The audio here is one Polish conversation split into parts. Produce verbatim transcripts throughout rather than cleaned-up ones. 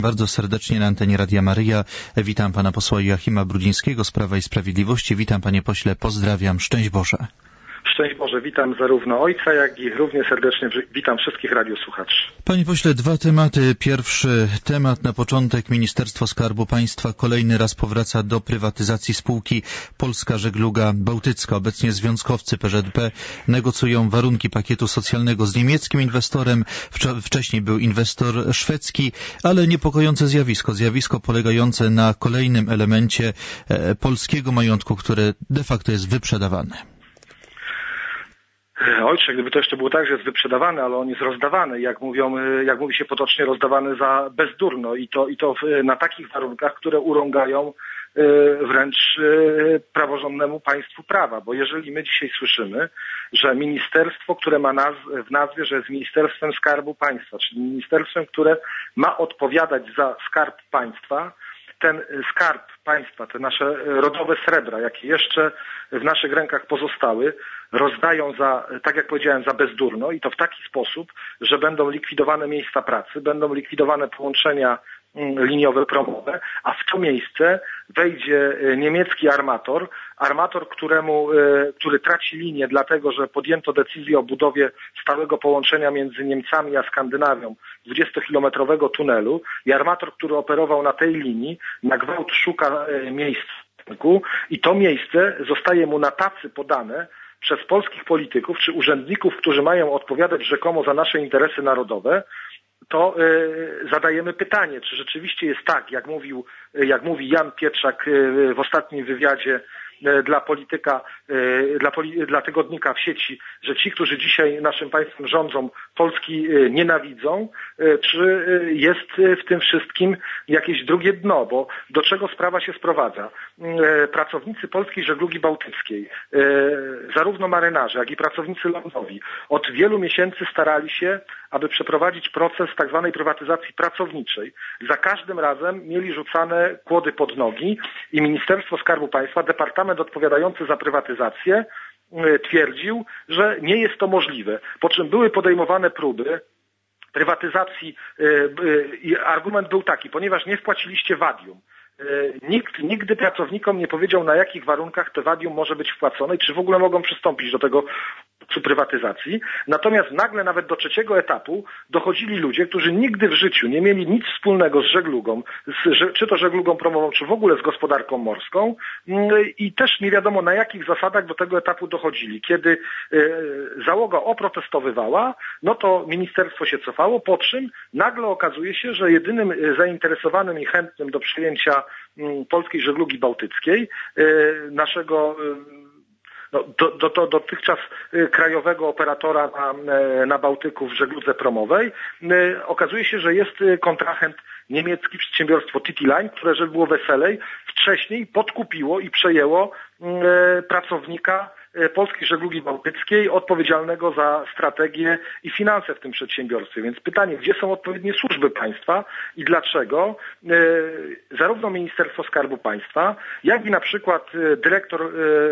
bardzo serdecznie na antenie Radia Maryja. Witam pana posła Joachima Brudzińskiego z Prawa i Sprawiedliwości. Witam panie pośle, pozdrawiam, szczęść Boże. Szczęść Boże, witam zarówno ojca, jak i równie serdecznie witam wszystkich radiosłuchaczy. Panie pośle, dwa tematy. Pierwszy temat na początek. Ministerstwo Skarbu Państwa kolejny raz powraca do prywatyzacji spółki Polska Żegluga Bałtycka. Obecnie związkowcy P Z P negocjują warunki pakietu socjalnego z niemieckim inwestorem. Wcześniej był inwestor szwedzki, ale niepokojące zjawisko. Zjawisko polegające na kolejnym elemencie polskiego majątku, które de facto jest wyprzedawane. Ojcze, gdyby to jeszcze było tak, że jest wyprzedawany, ale on jest rozdawany, jak mówią, jak mówi się potocznie, rozdawany za bezdurno i to, i to na takich warunkach, które urągają wręcz praworządnemu państwu prawa, bo jeżeli my dzisiaj słyszymy, że ministerstwo, które ma naz- w nazwie, że jest Ministerstwem Skarbu Państwa, czyli ministerstwem, które ma odpowiadać za skarb państwa, ten skarb państwa, te nasze rodowe srebra, jakie jeszcze w naszych rękach pozostały, rozdają za, tak jak powiedziałem, za bezdurno i to w taki sposób, że będą likwidowane miejsca pracy, będą likwidowane połączenia liniowe, promowe, a w to miejsce wejdzie niemiecki armator, armator, któremu, który traci linię dlatego, że podjęto decyzję o budowie stałego połączenia między Niemcami a Skandynawią dwudziestokilometrowego tunelu i armator, który operował na tej linii, na gwałt szuka miejsca i to miejsce zostaje mu na tacy podane przez polskich polityków czy urzędników, którzy mają odpowiadać rzekomo za nasze interesy narodowe, to y, zadajemy pytanie, czy rzeczywiście jest tak, jak mówił, jak mówi Jan Pietrzak y, w ostatnim wywiadzie y, dla polityka, y, dla, poli, dla tygodnika w sieci, że ci, którzy dzisiaj naszym państwem rządzą, Polski y, nienawidzą, y, czy y, jest y, w tym wszystkim jakieś drugie dno, bo do czego sprawa się sprowadza? Y, pracownicy Polskiej Żeglugi Bałtyckiej, y, zarówno marynarze, jak i pracownicy lądowi, od wielu miesięcy starali się, aby przeprowadzić proces tak zwanej prywatyzacji pracowniczej. Za każdym razem mieli rzucane kłody pod nogi i Ministerstwo Skarbu Państwa, departament odpowiadający za prywatyzację, twierdził, że nie jest to możliwe. Po czym były podejmowane próby prywatyzacji i argument był taki, ponieważ nie wpłaciliście wadium. Nikt nigdy pracownikom nie powiedział, na jakich warunkach te wadium może być wpłacone i czy w ogóle mogą przystąpić do tego przy prywatyzacji. Natomiast nagle nawet do trzeciego etapu dochodzili ludzie, którzy nigdy w życiu nie mieli nic wspólnego z żeglugą, z, czy to żeglugą promową, czy w ogóle z gospodarką morską i też nie wiadomo na jakich zasadach do tego etapu dochodzili. Kiedy załoga oprotestowywała, no to ministerstwo się cofało, po czym nagle okazuje się, że jedynym zainteresowanym i chętnym do przyjęcia Polskiej Żeglugi Bałtyckiej, naszego No, do, do, do dotychczas krajowego operatora na, na Bałtyku w żegludze promowej, okazuje się, że jest kontrahent niemiecki, przedsiębiorstwo T T Line, które, żeby było weselej, wcześniej podkupiło i przejęło pracownika Polskiej Żeglugi Bałtyckiej odpowiedzialnego za strategię i finanse w tym przedsiębiorstwie. Więc pytanie, gdzie są odpowiednie służby państwa i dlaczego zarówno Ministerstwo Skarbu Państwa, jak i na przykład dyrektor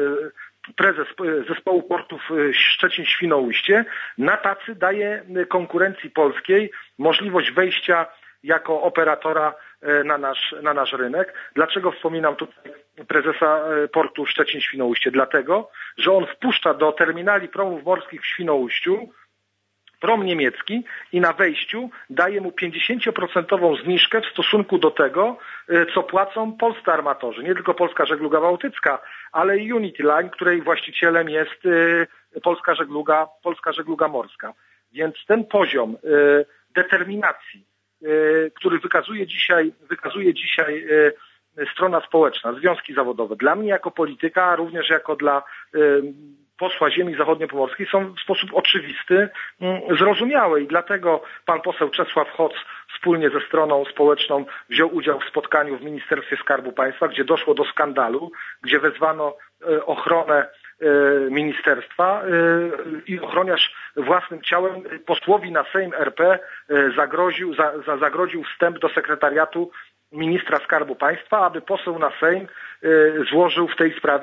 prezes zespołu portów Szczecin-Świnoujście na tacy daje konkurencji polskiej możliwość wejścia jako operatora na nasz, na nasz rynek. Dlaczego wspominam tutaj prezesa portu Szczecin-Świnoujście? Dlatego, że on wpuszcza do terminali promów morskich w Świnoujściu prom niemiecki i na wejściu daje mu pięćdziesięcioprocentową zniżkę w stosunku do tego, co płacą polscy armatorzy. Nie tylko Polska Żegluga Bałtycka, ale i Unity Line, której właścicielem jest Polska Żegluga, Polska Żegluga Morska. Więc ten poziom determinacji, który wykazuje dzisiaj, wykazuje dzisiaj strona społeczna, związki zawodowe, dla mnie jako polityka, a również jako dla posła ziemi zachodniopomorskiej są w sposób oczywisty zrozumiałe i dlatego pan poseł Czesław Hoc wspólnie ze stroną społeczną wziął udział w spotkaniu w Ministerstwie Skarbu Państwa, gdzie doszło do skandalu, gdzie wezwano ochronę ministerstwa i ochroniarz własnym ciałem posłowi na Sejm R P zagroził, za, za, zagroził wstęp do sekretariatu ministra Skarbu Państwa, aby poseł na Sejm złożył w tej sprawie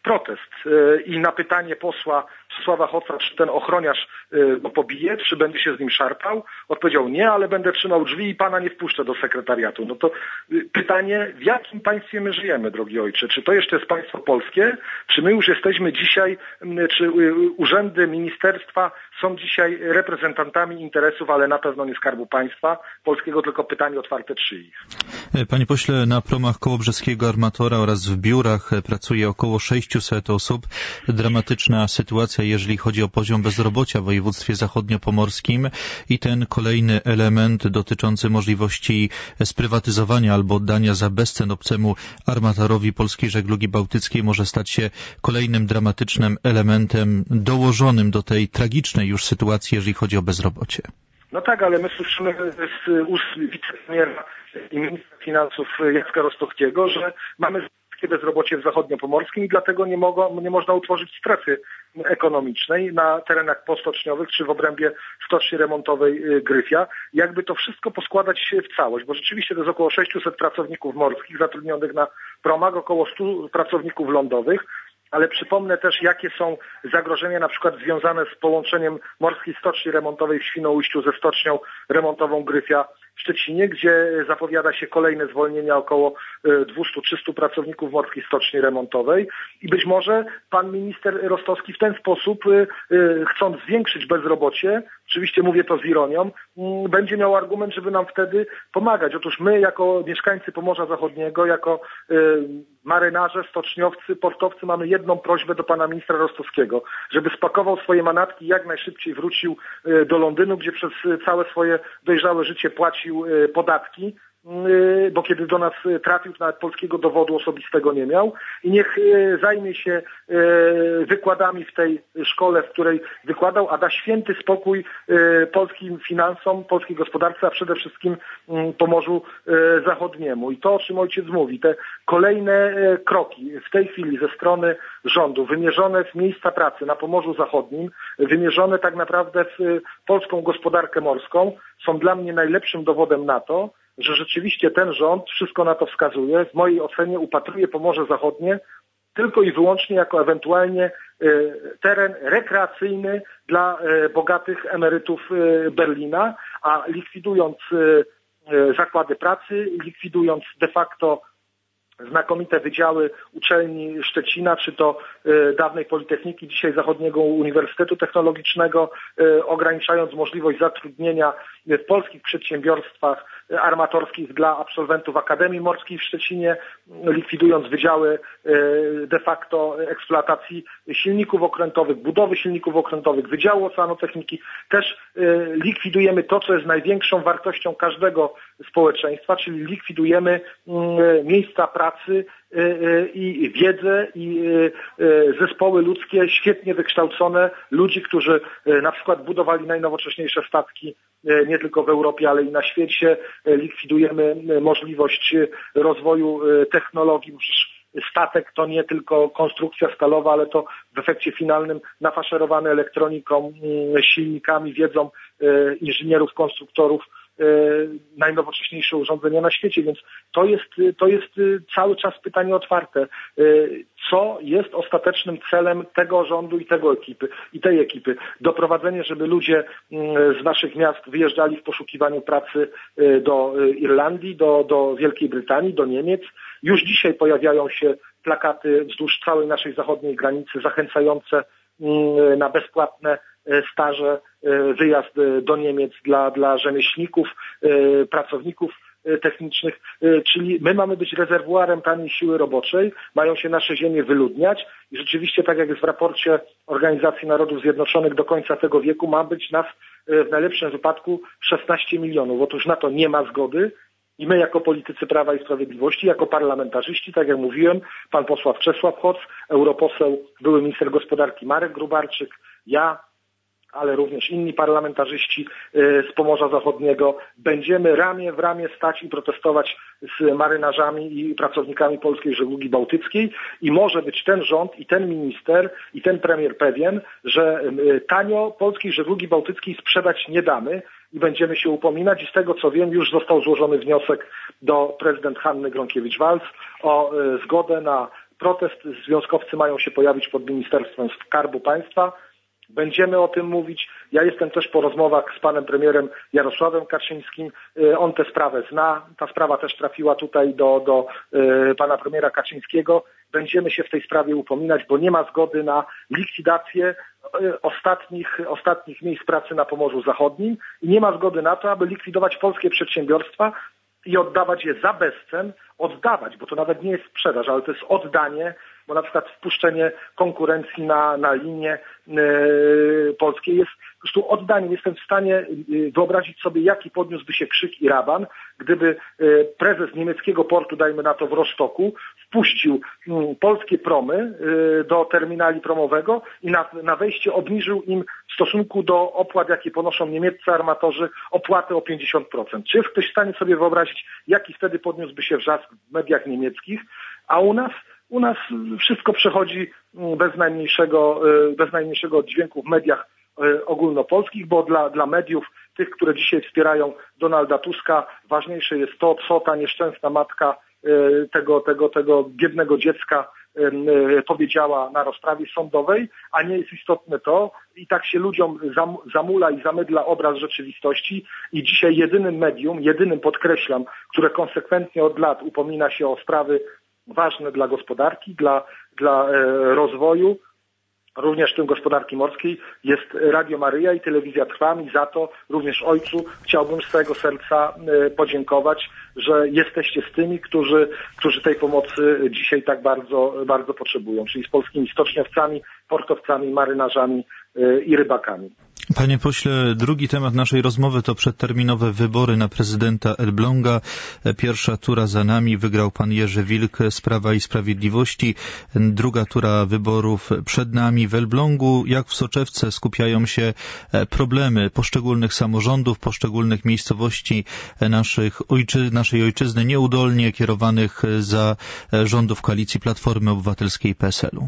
protest. I na pytanie posła Czesława Hoca, czy ten ochroniarz go pobije, czy będzie się z nim szarpał, odpowiedział nie, ale będę trzymał drzwi i pana nie wpuszczę do sekretariatu. No to pytanie, w jakim państwie my żyjemy, drogi ojcze? Czy to jeszcze jest państwo polskie? Czy my już jesteśmy dzisiaj, czy urzędy, ministerstwa są dzisiaj reprezentantami interesów, ale na pewno nie Skarbu Państwa Polskiego, tylko pytanie otwarte czyich? Panie pośle, na promach kołobrzeskiego armatora oraz w biurach pracuje około sześciuset osób. Dramatyczna sytuacja, jeżeli chodzi o poziom bezrobocia w województwie zachodniopomorskim i ten kolejny element dotyczący możliwości sprywatyzowania albo oddania za bezcen obcemu armatorowi polskiej żeglugi bałtyckiej może stać się kolejnym dramatycznym elementem dołożonym do tej tragicznej już sytuacji, jeżeli chodzi o bezrobocie. No tak, ale my słyszymy z ust wicepremiera i ministra finansów Jacka Rostowskiego, że mamy bezrobocie w zachodniopomorskim i dlatego nie, mogą, nie można utworzyć strefy ekonomicznej na terenach postoczniowych czy w obrębie stoczni remontowej Gryfia. Jakby to wszystko poskładać w całość, bo rzeczywiście to jest około sześciuset pracowników morskich zatrudnionych na promach, około stu pracowników lądowych, ale przypomnę też, jakie są zagrożenia na przykład związane z połączeniem morskiej stoczni remontowej w Świnoujściu ze stocznią remontową Gryfia w Szczecinie, gdzie zapowiada się kolejne zwolnienia około dwieście trzysta pracowników morskiej stoczni remontowej i być może pan minister Rostowski w ten sposób, chcąc zwiększyć bezrobocie, oczywiście mówię to z ironią, będzie miał argument, żeby nam wtedy pomagać. Otóż my jako mieszkańcy Pomorza Zachodniego, jako marynarze, stoczniowcy, portowcy mamy jedną prośbę do pana ministra Rostowskiego, żeby spakował swoje manatki i jak najszybciej wrócił do Londynu, gdzie przez całe swoje dojrzałe życie płacił podatki, bo kiedy do nas trafił, to nawet polskiego dowodu osobistego nie miał i niech zajmie się wykładami w tej szkole, w której wykładał, a da święty spokój polskim finansom, polskiej gospodarce, a przede wszystkim Pomorzu Zachodniemu. I to, o czym ojciec mówi, te kolejne kroki w tej chwili ze strony rządu, wymierzone w miejsca pracy na Pomorzu Zachodnim, wymierzone tak naprawdę w polską gospodarkę morską, są dla mnie najlepszym dowodem na to, że rzeczywiście ten rząd, wszystko na to wskazuje, w mojej ocenie upatruje Pomorze Zachodnie tylko i wyłącznie jako ewentualnie teren rekreacyjny dla bogatych emerytów Berlina, a likwidując zakłady pracy, likwidując de facto znakomite wydziały uczelni Szczecina, czy to dawnej Politechniki, dzisiaj Zachodniego Uniwersytetu Technologicznego, ograniczając możliwość zatrudnienia w polskich przedsiębiorstwach armatorskich dla absolwentów Akademii Morskiej w Szczecinie, likwidując wydziały de facto eksploatacji silników okrętowych, budowy silników okrętowych, Wydziału Oceanotechniki. Też likwidujemy to, co jest największą wartością każdego społeczeństwa, czyli likwidujemy miejsca pracy i wiedzę i zespoły ludzkie świetnie wykształcone, ludzi, którzy na przykład budowali najnowocześniejsze statki nie tylko w Europie, ale i na świecie. Likwidujemy możliwość rozwoju technologii. Statek to nie tylko konstrukcja stalowa, ale to w efekcie finalnym nafaszerowany elektroniką, silnikami, wiedzą inżynierów, konstruktorów, najnowocześniejsze urządzenia na świecie, więc to jest, to jest cały czas pytanie otwarte. Co jest ostatecznym celem tego rządu i tego ekipy, i tej ekipy? Doprowadzenie, żeby ludzie z naszych miast wyjeżdżali w poszukiwaniu pracy do Irlandii, do, do Wielkiej Brytanii, do Niemiec. Już dzisiaj pojawiają się plakaty wzdłuż całej naszej zachodniej granicy zachęcające na bezpłatne staże, wyjazd do Niemiec dla, dla rzemieślników, pracowników technicznych, czyli my mamy być rezerwuarem taniej siły roboczej, mają się nasze ziemie wyludniać i rzeczywiście, tak jak jest w raporcie Organizacji Narodów Zjednoczonych, do końca tego wieku ma być nas w najlepszym wypadku szesnaście milionów. Otóż na to nie ma zgody. I my jako politycy Prawa i Sprawiedliwości, jako parlamentarzyści, tak jak mówiłem, pan posła Czesław Hoc, europoseł, były minister gospodarki Marek Grubarczyk, ja, ale również inni parlamentarzyści z Pomorza Zachodniego, będziemy ramię w ramię stać i protestować z marynarzami i pracownikami polskiej żeglugi bałtyckiej i może być ten rząd i ten minister i ten premier pewien, że tanio polskiej żeglugi bałtyckiej sprzedać nie damy i będziemy się upominać i z tego co wiem już został złożony wniosek do prezydent Hanny Gronkiewicz-Waltz o zgodę na protest, związkowcy mają się pojawić pod Ministerstwem Skarbu Państwa. Będziemy o tym mówić. Ja jestem też po rozmowach z panem premierem Jarosławem Kaczyńskim. On tę sprawę zna. Ta sprawa też trafiła tutaj do, do pana premiera Kaczyńskiego. Będziemy się w tej sprawie upominać, bo nie ma zgody na likwidację ostatnich, ostatnich miejsc pracy na Pomorzu Zachodnim i nie ma zgody na to, aby likwidować polskie przedsiębiorstwa i oddawać je za bezcen, oddawać, bo to nawet nie jest sprzedaż, ale to jest oddanie, bo na przykład wpuszczenie konkurencji na, na linie yy, polskie jest po prostu oddaniem. Jestem w stanie yy, wyobrazić sobie, jaki podniósłby się krzyk i raban, gdyby yy, prezes niemieckiego portu, dajmy na to w Rostoku, wpuścił yy, polskie promy yy, do terminali promowego i na, na wejście obniżył im w stosunku do opłat, jakie ponoszą niemieccy armatorzy, opłaty o pięćdziesiąt procent. Czy jest ktoś w stanie sobie wyobrazić, jaki wtedy podniósłby się wrzask w mediach niemieckich, a u nas U nas wszystko przechodzi bez najmniejszego, bez najmniejszego oddźwięku w mediach ogólnopolskich, bo dla, dla mediów, tych, które dzisiaj wspierają Donalda Tuska, ważniejsze jest to, co ta nieszczęsna matka tego, tego, tego biednego dziecka powiedziała na rozprawie sądowej, a nie jest istotne to, i tak się ludziom zamula i zamydla obraz rzeczywistości i dzisiaj jedynym medium, jedynym podkreślam, które konsekwentnie od lat upomina się o sprawy ważne dla gospodarki, dla, dla e, rozwoju, również w tym gospodarki morskiej, jest Radio Maryja i Telewizja Trwam i za to również ojcu chciałbym z całego serca e, podziękować, że jesteście z tymi, którzy, którzy tej pomocy dzisiaj tak bardzo, bardzo potrzebują, czyli z polskimi stoczniowcami, portowcami, marynarzami e, i rybakami. Panie pośle, drugi temat naszej rozmowy to przedterminowe wybory na prezydenta Elbląga. Pierwsza tura za nami, wygrał pan Jerzy Wilk z Prawa i Sprawiedliwości. Druga tura wyborów przed nami w Elblągu. Jak w soczewce skupiają się problemy poszczególnych samorządów, poszczególnych miejscowości naszych ojczy, naszej ojczyzny nieudolnie kierowanych za rządów koalicji Platformy Obywatelskiej i P S L u.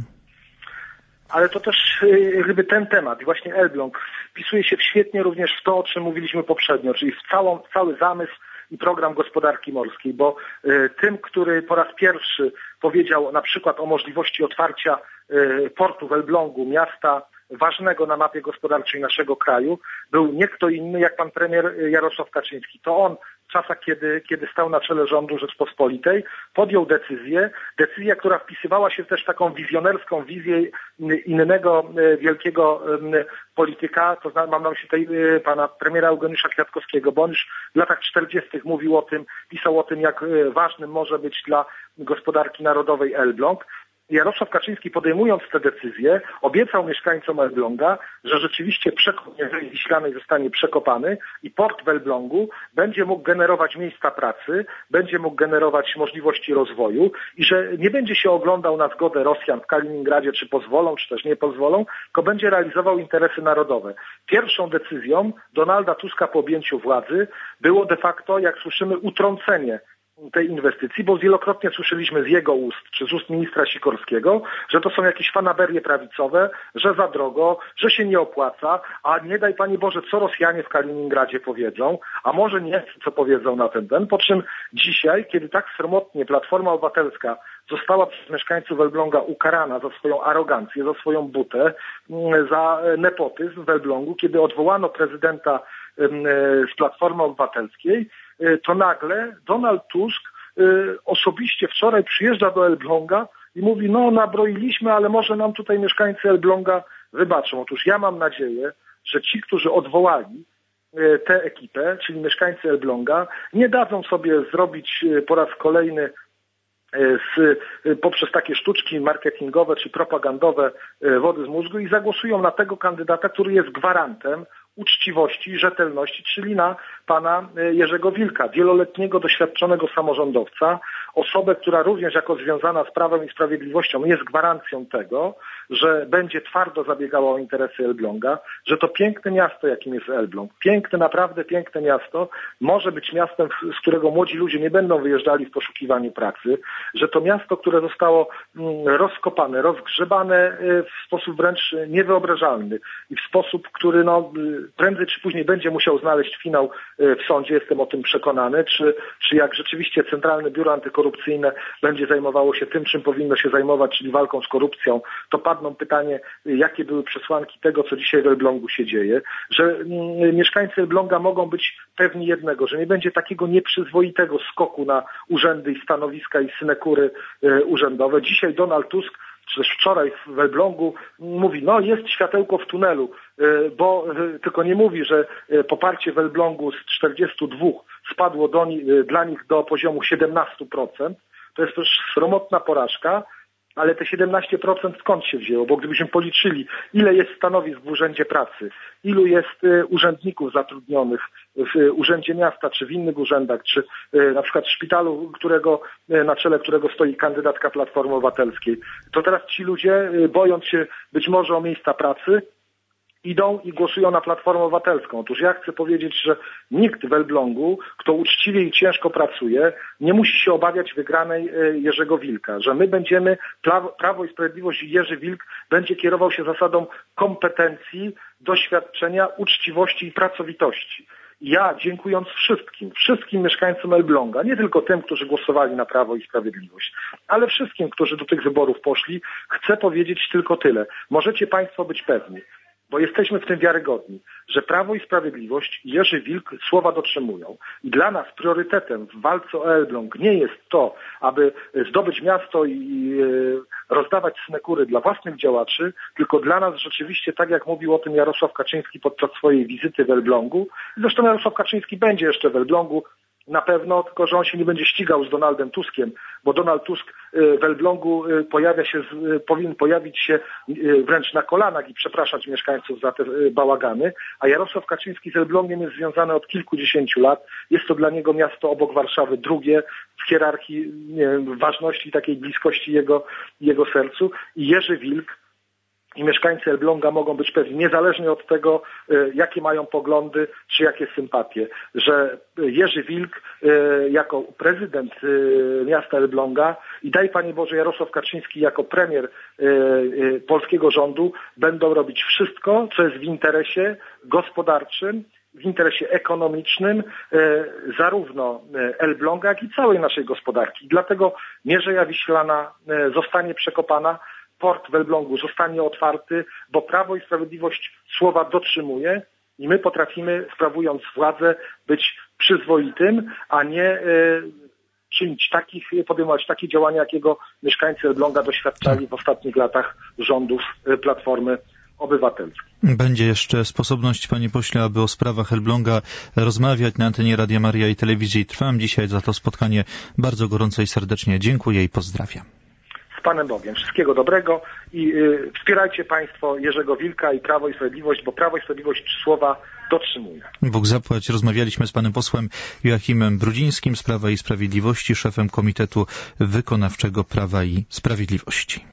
Ale to też jakby ten temat, właśnie Elbląg, wpisuje się świetnie również w to, o czym mówiliśmy poprzednio, czyli w całą, cały zamysł i program gospodarki morskiej, bo y, tym, który po raz pierwszy powiedział na przykład o możliwości otwarcia y, portu w Elblągu, miasta ważnego na mapie gospodarczej naszego kraju, był nie kto inny jak pan premier Jarosław Kaczyński. To on w czasach, kiedy, kiedy stał na czele rządu Rzeczpospolitej, podjął decyzję, decyzję, która wpisywała się też w taką wizjonerską wizję innego wielkiego polityka, to mam na myśli tutaj pana premiera Eugeniusza Kwiatkowskiego, bo on już w latach czterdziestych mówił o tym, pisał o tym, jak ważnym może być dla gospodarki narodowej Elbląg. Jarosław Kaczyński, podejmując tę decyzję, obiecał mieszkańcom Elbląga, że rzeczywiście przekop Mierzei Wiślanej zostanie przekopany i port w Elblągu będzie mógł generować miejsca pracy, będzie mógł generować możliwości rozwoju i że nie będzie się oglądał na zgodę Rosjan w Kaliningradzie, czy pozwolą, czy też nie pozwolą, tylko będzie realizował interesy narodowe. Pierwszą decyzją Donalda Tuska po objęciu władzy było de facto, jak słyszymy, utrącenie tej inwestycji, bo wielokrotnie słyszeliśmy z jego ust, czy z ust ministra Sikorskiego, że to są jakieś fanaberie prawicowe, że za drogo, że się nie opłaca, a nie daj Panie Boże, co Rosjanie w Kaliningradzie powiedzą, a może nie, co powiedzą na ten ten, po czym dzisiaj, kiedy tak sromotnie Platforma Obywatelska została przez mieszkańców Elbląga ukarana za swoją arogancję, za swoją butę, za nepotyzm w Elblągu, kiedy odwołano prezydenta z Platformy Obywatelskiej, to nagle Donald Tusk osobiście wczoraj przyjeżdża do Elbląga i mówi, no nabroiliśmy, ale może nam tutaj mieszkańcy Elbląga wybaczą. Otóż ja mam nadzieję, że ci, którzy odwołali tę ekipę, czyli mieszkańcy Elbląga, nie dadzą sobie zrobić po raz kolejny z, poprzez takie sztuczki marketingowe czy propagandowe wody z mózgu i zagłosują na tego kandydata, który jest gwarantem uczciwości i rzetelności, czyli na pana Jerzego Wilka, wieloletniego, doświadczonego samorządowca, osobę, która również jako związana z Prawem i Sprawiedliwością jest gwarancją tego, że będzie twardo zabiegało o interesy Elbląga, że to piękne miasto, jakim jest Elbląg, piękne, naprawdę piękne miasto, może być miastem, z którego młodzi ludzie nie będą wyjeżdżali w poszukiwaniu pracy, że to miasto, które zostało rozkopane, rozgrzebane w sposób wręcz niewyobrażalny i w sposób, który no, prędzej czy później będzie musiał znaleźć finał w sądzie, jestem o tym przekonany, czy, czy jak rzeczywiście Centralne Biuro Antykorupcyjne będzie zajmowało się tym, czym powinno się zajmować, czyli walką z korupcją, to padną pytanie, jakie były przesłanki tego, co dzisiaj w Elblągu się dzieje, że mm, mieszkańcy Elbląga mogą być pewni jednego, że nie będzie takiego nieprzyzwoitego skoku na urzędy i stanowiska i synekury y, urzędowe. Dzisiaj Donald Tusk, czy też wczoraj w Elblągu mówi, no jest światełko w tunelu, y, bo y, tylko nie mówi, że y, poparcie w Elblągu z czterdziestu dwóch spadło do, y, dla nich do poziomu siedemnaście procent. To jest też sromotna porażka, ale te siedemnaście procent skąd się wzięło? Bo gdybyśmy policzyli, ile jest stanowisk w Urzędzie Pracy, ilu jest urzędników zatrudnionych w Urzędzie Miasta, czy w innych urzędach, czy na przykład w szpitalu, którego, na czele którego stoi kandydatka Platformy Obywatelskiej, to teraz ci ludzie, bojąc się być może o miejsca pracy, idą i głosują na Platformę Obywatelską. Otóż ja chcę powiedzieć, że nikt w Elblągu, kto uczciwie i ciężko pracuje, nie musi się obawiać wygranej Jerzego Wilka, że my będziemy, Prawo i Sprawiedliwość i Jerzy Wilk będzie kierował się zasadą kompetencji, doświadczenia, uczciwości i pracowitości. Ja, dziękując wszystkim, wszystkim mieszkańcom Elbląga, nie tylko tym, którzy głosowali na Prawo i Sprawiedliwość, ale wszystkim, którzy do tych wyborów poszli, chcę powiedzieć tylko tyle. Możecie Państwo być pewni, bo jesteśmy w tym wiarygodni, że Prawo i Sprawiedliwość i Jerzy Wilk słowa dotrzymują. I dla nas priorytetem w walce o Elbląg nie jest to, aby zdobyć miasto i rozdawać synekury dla własnych działaczy, tylko dla nas rzeczywiście, tak jak mówił o tym Jarosław Kaczyński podczas swojej wizyty w Elblągu, zresztą Jarosław Kaczyński będzie jeszcze w Elblągu, na pewno, tylko że on się nie będzie ścigał z Donaldem Tuskiem, bo Donald Tusk w Elblągu pojawia się, powinien pojawić się wręcz na kolanach i przepraszać mieszkańców za te bałagany, a Jarosław Kaczyński z Elblągiem jest związany od kilkudziesięciu lat. Jest to dla niego miasto obok Warszawy drugie w hierarchii nie wiem, ważności, takiej bliskości jego, jego sercu. I Jerzy Wilk i mieszkańcy Elbląga mogą być pewni, niezależnie od tego, jakie mają poglądy, czy jakie sympatie, że Jerzy Wilk jako prezydent miasta Elbląga i daj Panie Boże Jarosław Kaczyński jako premier polskiego rządu będą robić wszystko, co jest w interesie gospodarczym, w interesie ekonomicznym zarówno Elbląga, jak i całej naszej gospodarki. Dlatego Mierzeja Wiślana zostanie przekopana, port w Elblągu zostanie otwarty, bo Prawo i Sprawiedliwość słowa dotrzymuje i my potrafimy, sprawując władzę, być przyzwoitym, a nie y, czynić takich, podejmować takie działania, jakiego mieszkańcy Elbląga doświadczali w ostatnich latach rządów Platformy Obywatelskiej. Będzie jeszcze sposobność, panie pośle, aby o sprawach Elbląga rozmawiać na antenie Radia Maria i Telewizji Trwam. Dzisiaj za to spotkanie bardzo gorąco i serdecznie dziękuję i pozdrawiam. Panem Bogiem. Wszystkiego dobrego i y, wspierajcie Państwo Jerzego Wilka i Prawo i Sprawiedliwość, bo Prawo i Sprawiedliwość słowa dotrzymuje. Bóg zapłać. Rozmawialiśmy z panem posłem Joachimem Brudzińskim z Prawa i Sprawiedliwości, szefem Komitetu Wykonawczego Prawa i Sprawiedliwości.